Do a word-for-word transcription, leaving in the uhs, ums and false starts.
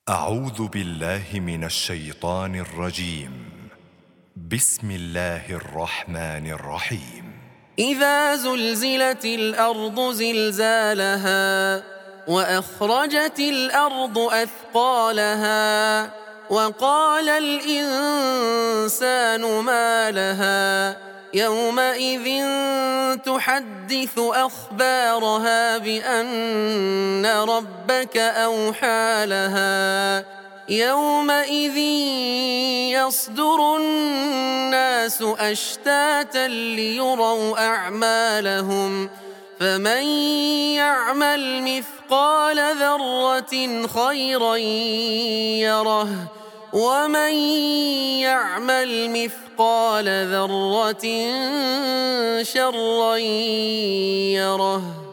أعوذ بالله من الشيطان الرجيم. بسم الله الرحمن الرحيم. إذا زلزلت الأرض زلزالها وأخرجت الأرض أثقالها وقال الإنسان ما لها يومئذ تحدث أخبارها بأن ربك أوحى لها يومئذ يصدر الناس أشتاتا ليروا أعمالهم فمن يعمل مثقال ذرة خيرا يره ومن يعمل مثقال ذرة شرا يره.